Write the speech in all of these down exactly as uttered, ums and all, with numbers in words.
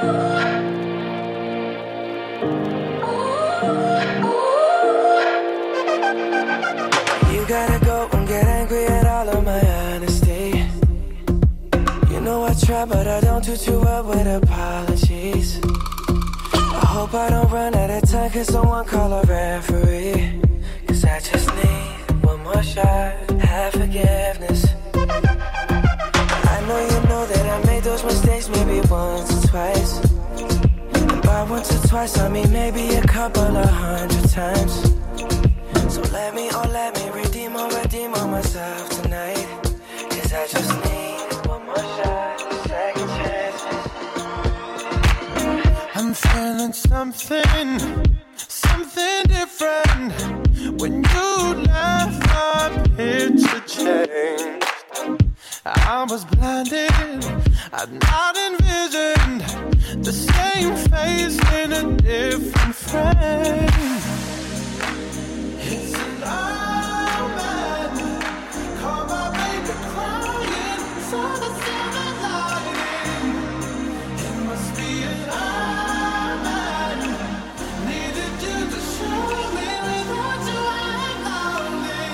You gotta go and get angry at all of my honesty. You know I try, but I don't do too well with apologies. I hope I don't run out of time, cause someone call a referee. Cause I just need one more shot, have forgiveness. I know you know that I made those mistakes maybe once or twice. And by once or twice I mean maybe a couple of hundred times. So let me, oh let me redeem or redeem on myself tonight. Cause I just need one more shot, second chance. I'm feeling something, something different. When you left, my picture changed. I was blinded, I'd not envisioned the same face in a different frame. It's an omen, call my baby crying, saw the silver lining. It must be an omen, needed you to show me without you I'm lonely.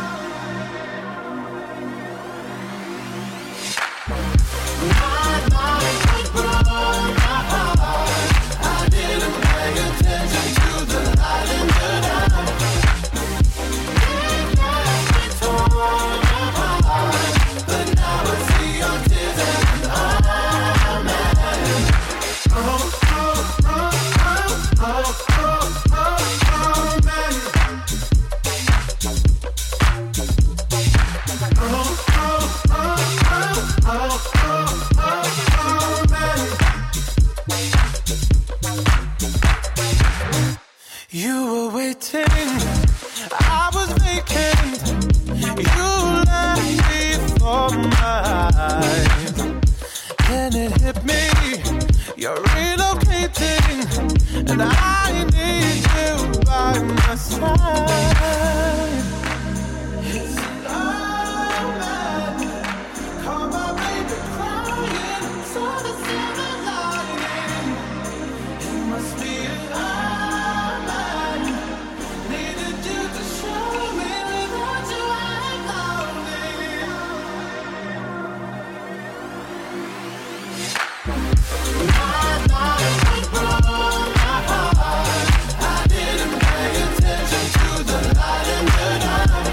My mind was blown apart, I didn't pay attention to the light in the dark. But now I see your tears and I'm mad. Oh, oh, oh, oh, oh, oh, oh, oh, man. Oh, oh, oh, oh, oh, oh, oh, oh, man. You were waiting, I was vacant. You left me for mine. Then it hit me, you're relocating, and I need you by my side. It's an omen, call my baby crying, saw the silver lining. It must be an omen, needed you to show me without you I'm lonely. My mind was blown apart, I didn't pay attention to the light in the dark.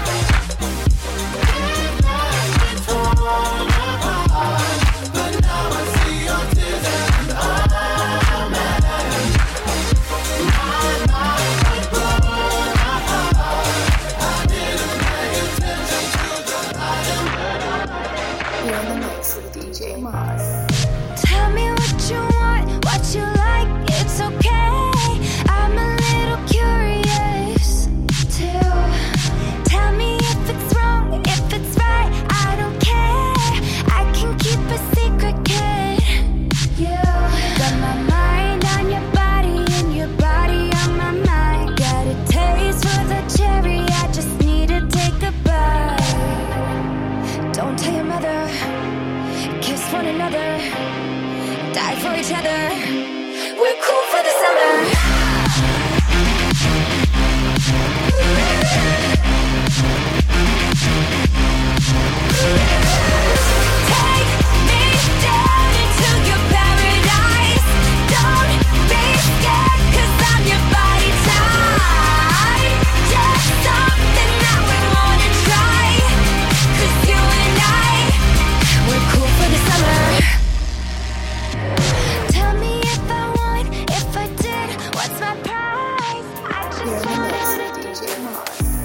It left me torn apart, but now I see your tears and I'm mad. My mind was blown apart, I didn't pay attention to the light in the dark. You're in the mix with D J Moss. Tell me what you want, what you like, it's okay. I'm a little curious too. Tell me if it's wrong, if it's right, I don't care. I can keep a secret, kid. You got my mind on your body and your body on my mind. Got a taste for the cherry, I just need to take a bite. Don't tell your mother, kiss one another, die for each other. We're cool for the summer. Take me down into your paradise. Don't be scared, cause I'm your body type. Just something that we wanna try. Cause you and I, we're cool for the summer. Tell me if I won, if I did, what's my price? I You're just in the mix wanna with D J Moss.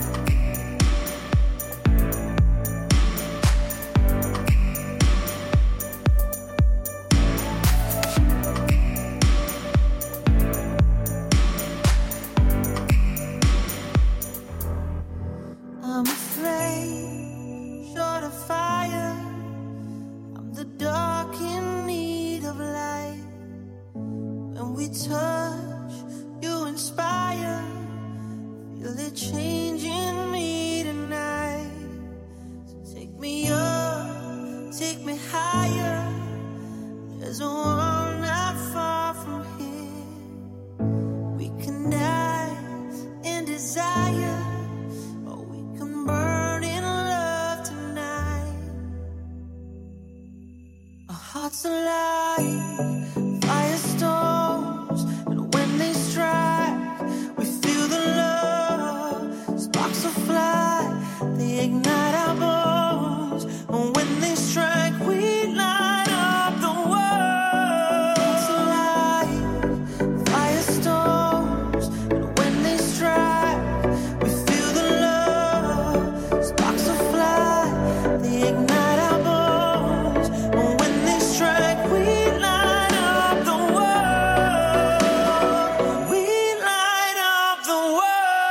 I'm a flame, short of fire. I'm the dark in need of light. When we touch, you inspire. Feel it changing me tonight. So take me up, take me higher. There's a world not far Our hearts alive, firestorms, and when they strike, we feel the love. Sparks will fly, they ignite our bones, and when they strike, we light up the world. Hearts alive, firestorms, and when they strike, we feel the love. Sparks will fly, they ignite our bones, and when they strike, we light up the world. We light up the world.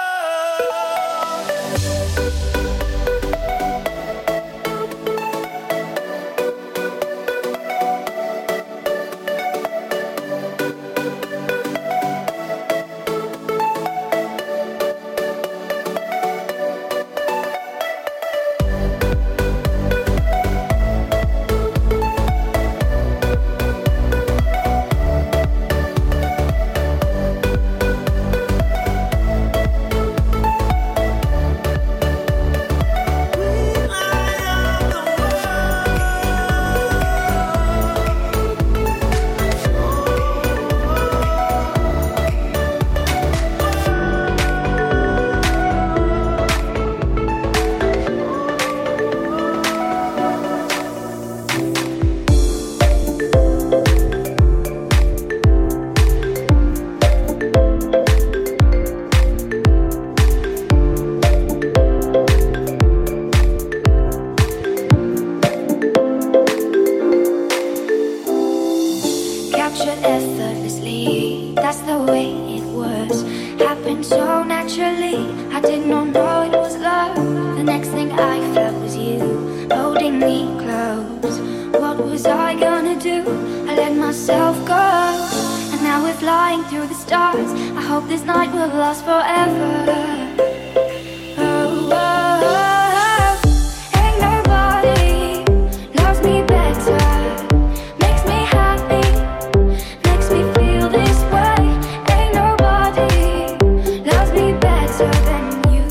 Captured effortlessly, that's the way it was. Happened so naturally, I did not know it was love. The next thing I felt was you, holding me close. What was I gonna do? I let myself go, and now we're flying through the stars. I hope this night will last forever. Oh, oh, oh. Ain't nobody loves me better. Makes me happy, makes me feel this way. Ain't nobody loves me better than you.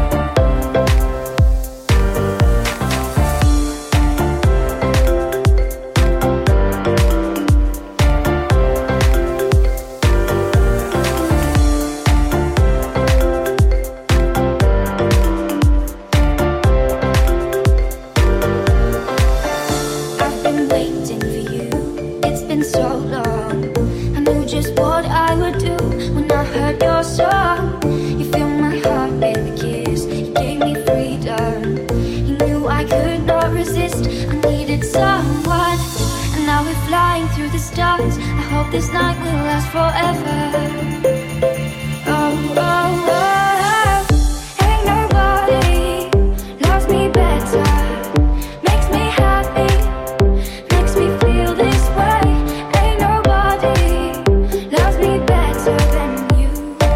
I've been waiting for you, it's been so long. I knew just what I would do when I heard your song. You filled my heart with a kiss, you gave me freedom. You knew I could not resist, I needed someone. And now we're flying through the stars. I hope this night will last forever. Oh, oh, oh. Ain't nobody loves me better. Makes me happy, makes me feel this way. Ain't nobody loves me better than you.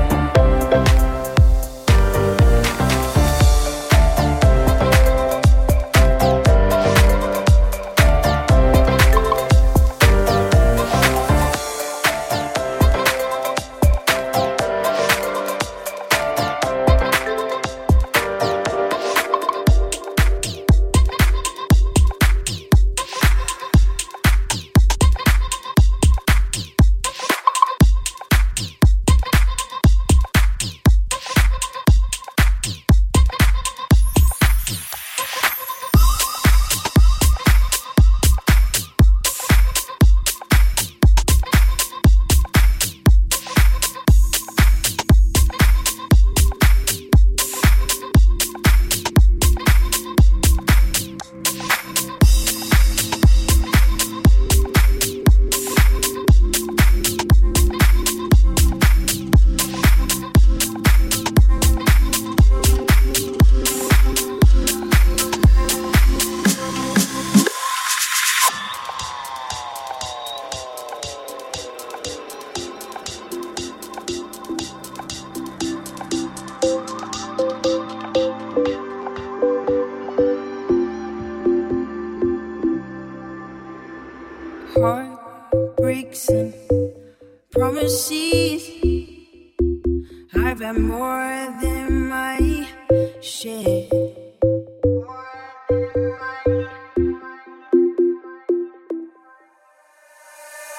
Heartbreaks and promises, I've had more than my share.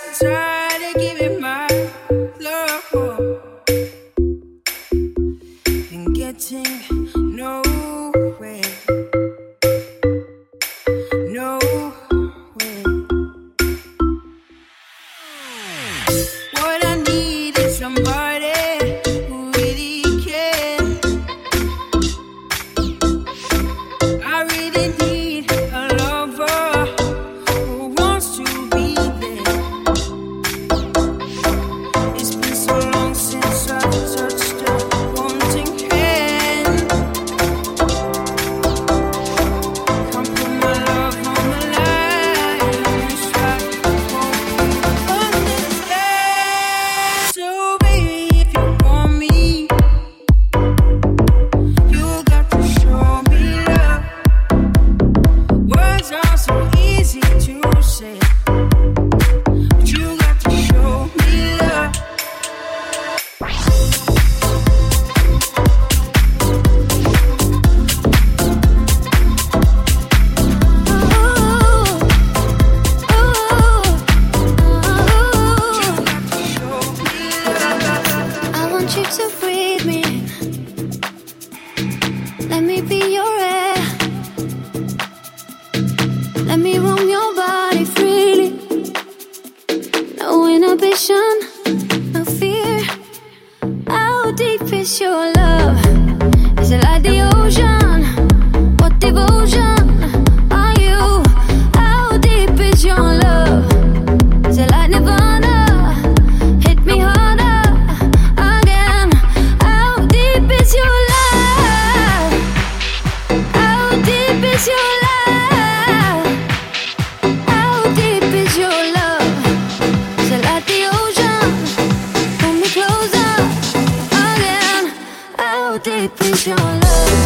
try to give it my love and getting nowhere, nowhere. What I need is somebody who really cares. I really need a lover who wants to be there. It's been so long since I've touched a wanting hand. Come put my love on the line. Try to understand. So baby, if you want me, you got to show me love. Words are so easy to say, but you got to show me love. I want you to breathe me. Let me be your air. Let me roam your body freely. No inhibition, no fear. How deep is your love? Is it like the ocean? What devotion are you? How deep is your love? Is it like Nirvana? Hit me harder again. How deep is your love? How deep is your love? How deep is your love? Is it like the ocean? Pull me closer again. How deep is your love?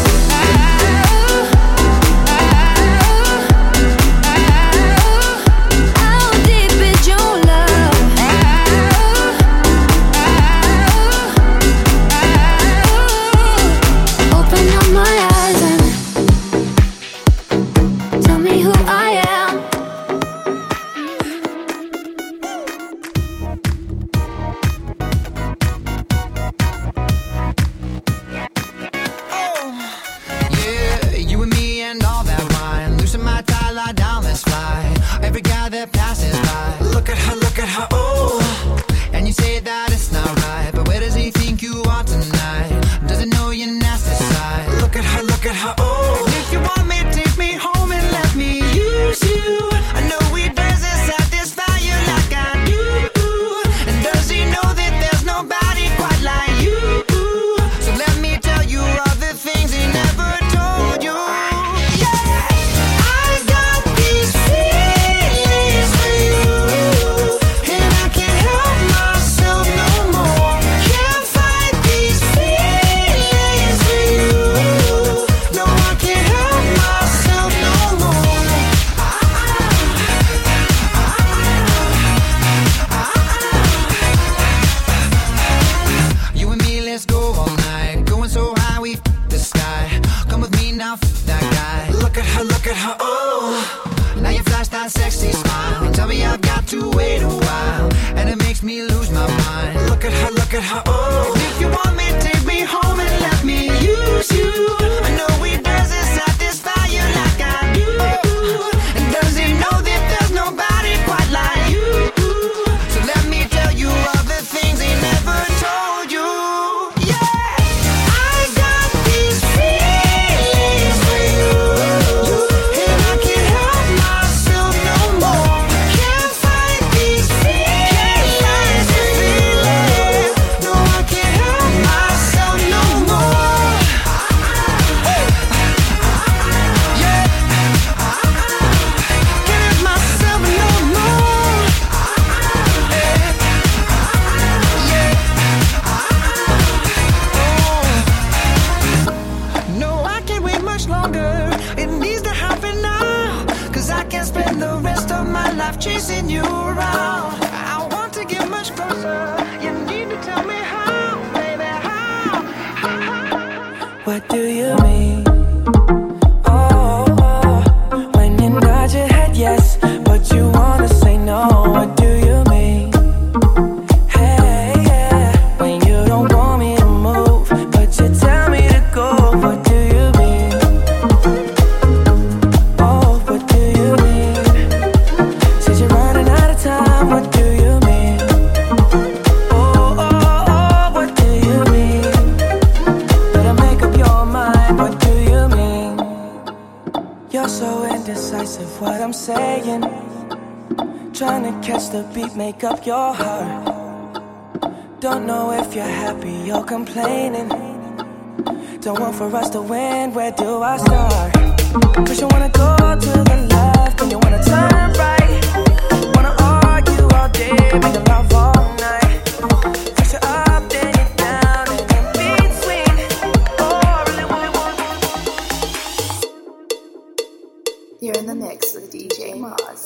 How deep is your love? Open up my eyes and tell me who I am. Yeah, you and me and all that wine. Loosen my tie, lie down, let's fly. Every guy that passes by, look at her, look at her, oh. And you say that it's not right, but where does he think you are tonight? Doesn't know your nasty side. Look at her, look at her, oh. If you want me, take me home and let me use you. I know we doesn't satisfy you like I do. And does he know that there's nobody quite like you? So let me tell you all the things he never told you. Yeah, I got these feelings for you, and I can't help myself no more. Can't fight these feelings for you. No, I can't help myself no more. You and me, let's go all night. Going so high, we f the sky. Come with me now, f that guy. Look at her, look at her, oh. Now you flash that sexy smile. Tell me I've got to wait a while, and it makes me lose my mind. Look at her, look at her, oh. If you want me, take me home and let me use you. I know he doesn't satisfy you like I do. And does he know that there's nobody quite like you? So let me tell you all the things he never told you. Yeah, I got these feelings for you, and I can't help myself no more. Can't fight these feelings, feelings. No, I can't help myself no more. Yeah, can't help myself no more. No, I can't wait much longer. It needs to happen now, 'cause I can't spend the rest of my life chasing you around. I want to get much closer. You need to tell me how, baby, how, how. What do you mean? Oh, oh, when you nod your head yes, but you wanna say no. What do you mean? love, what do you mean? Oh, oh, oh, what do you mean? Better make up your mind, what do you mean? You're so indecisive, what I'm saying. Trying to catch the beat, make up your heart. Don't know if you're happy or complaining. Don't want for us to win, where do I start? First you wanna go to the left, then you wanna turn right. Wanna argue all day, make love all night. First you're up, then you're down, and in between. Oh, I really, really want. You're in the mix with D J Maz.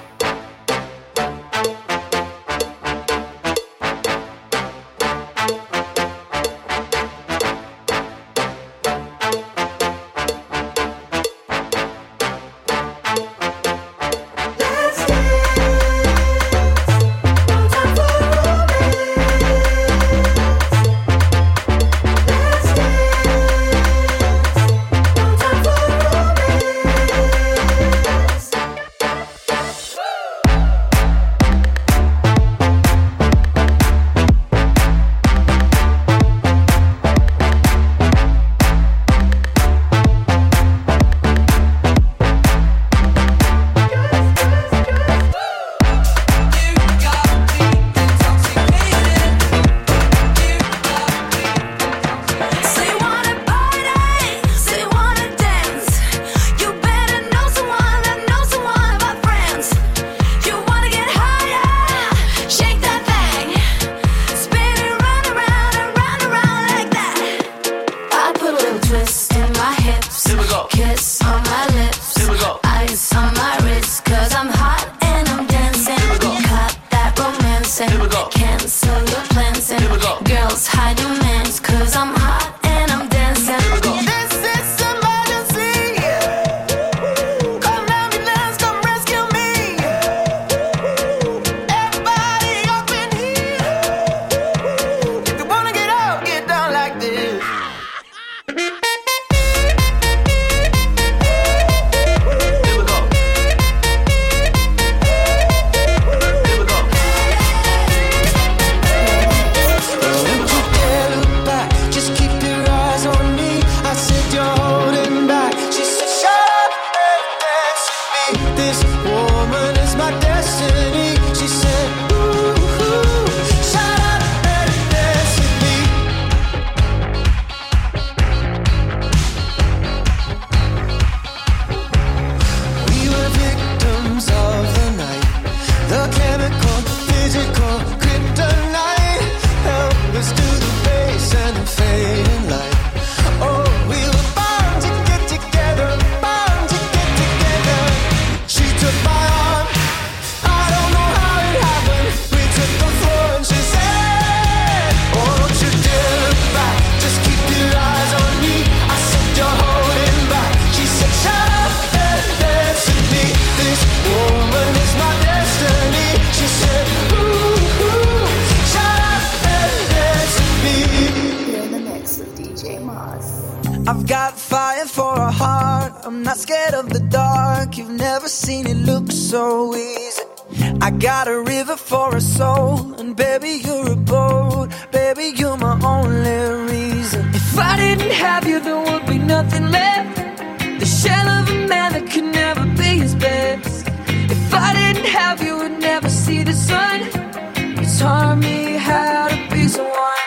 I've got fire for a heart, I'm not scared of the dark. You've never seen it look so easy. I got a river for a soul, and baby you're a boat. Baby you're my only reason. If I didn't have you there would be nothing left. The shell of a man that could never be his best. If I didn't have you would never see the sun. You taught me how to be someone,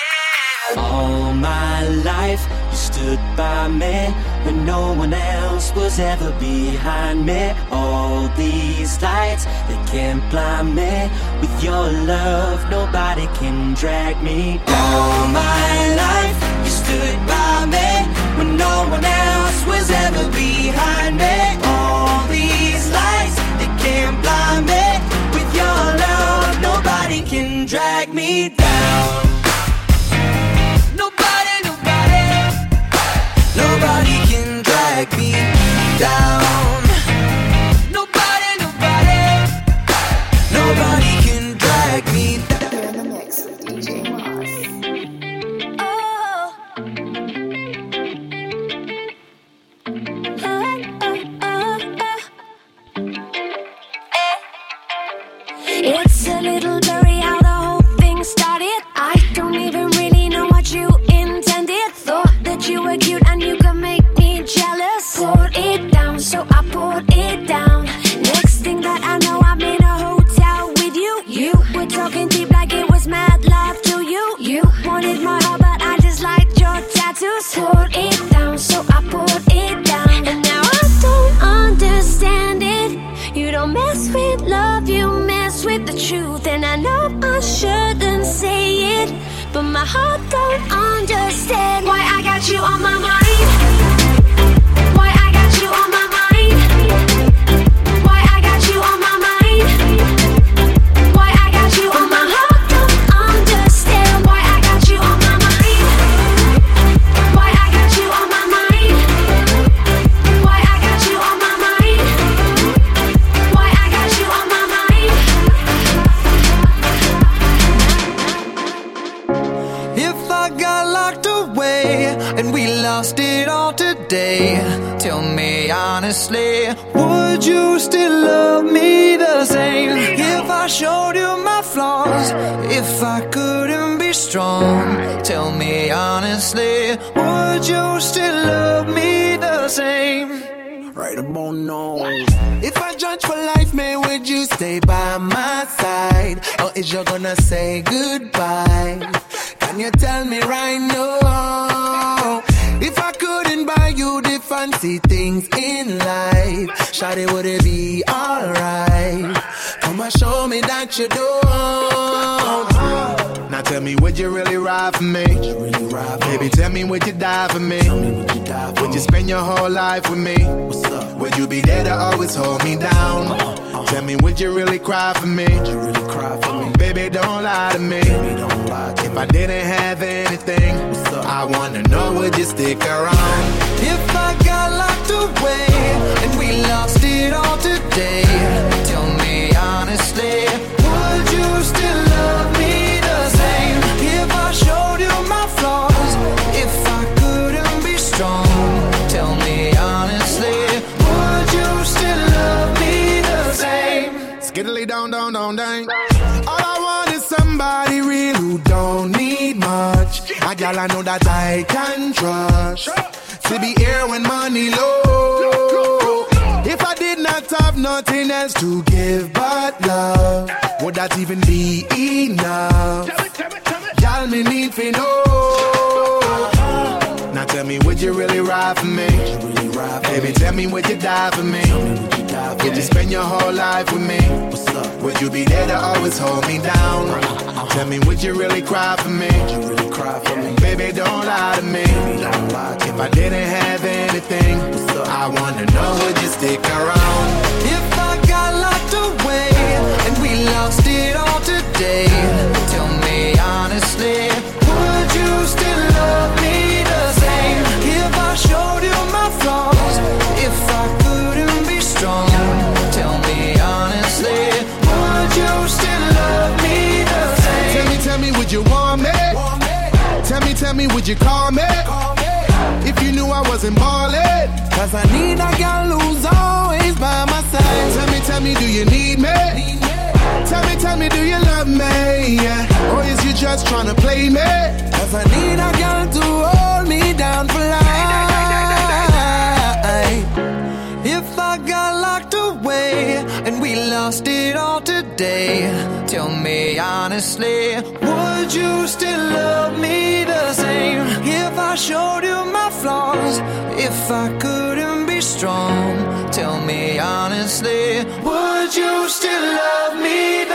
yeah. All my life you stood by me when no one else was ever behind me. All these lights, they can't blind me. With your love, nobody can drag me down. All my life, you stood by me when no one else was ever behind me. All these lights, they can't blind me. With your love, nobody can drag me down. Nobody can drag me down. Nobody, nobody, nobody can drag me down. You're in the mix with D J Maz. Oh. Oh, oh, oh, oh. It's a little blurry how the whole thing started. I don't even really know what you intended. Thought that you were cute and you could make me jealous. Poured it down, so I poured it down. Next thing that I know, I'm in a hotel with you. You were talking deep like it was mad love to you. You wanted my heart, but I just liked your tattoos. Poured it down, so I poured it down. And now I don't understand it. You don't mess with love, you mess with the truth. And I know I shouldn't say it, but my heart don't understand why I got you on my mind. Why I got you on my mind. Why I got you on my mind. Why I got you on my heart don't understand why I got you on my mind. Why I got you on my mind. Why I got you on my mind. Why I got you on my mind. If I got locked away and we lost it all today, tell me honestly, would you still love me the same? If I showed you my flaws, if I couldn't be strong, tell me honestly, would you still love me the same? Right about now. If I judge for life, man, would you stay by my side? Or is you gonna say goodbye? Can you tell me right now? If I couldn't buy you the fancy things in life, shawty, would it be alright? Come and show me that you don't. Now tell me, would you really ride for me? Baby, tell me, would you die for me? Would you spend your whole life with me? Would you be there to always hold me down? Tell me, would you really cry for me? Baby, don't lie to me. If I didn't have anything, I wanna know, would you stick around? If I got locked away and we lost it all today, tell me honestly, would you still love me the same? If I showed you my flaws, if I couldn't be strong, tell me honestly, would you still love me the same? Skiddly down, down, down, down. All I want is somebody real who don't need much. A girl I know that I can trust. To be here when money low. If I did not have nothing else to give but love, would that even be enough? Y'all me need to know. Now tell me, would you really ride for me? Baby, tell me, would you die for me? Would you spend your whole life with me? Would you be there to always hold me down? Tell me, would you really cry for me? Baby, don't lie to me. If I didn't have anything, I wanna know, would you stick around? If I got locked away and we lost it all today, tell me honestly, would you still love me the same? If I showed you my flaws, if I couldn't be strong, tell me honestly, would you still love me the same? Tell me, tell me, would you want me? Tell me, tell me, would you call me? If you knew I wasn't ballin'. Cause I need a girl who's always by my side. Tell me, tell me, do you need me? Tell me, tell me, do you love me? Yeah. Or is you just tryna play me? Cause I need a girl to hold me down for life. If I got locked away and we lost it all today, tell me honestly, would you still love me the same? If I showed you my flaws, if I couldn't be strong, tell me honestly, would you still love me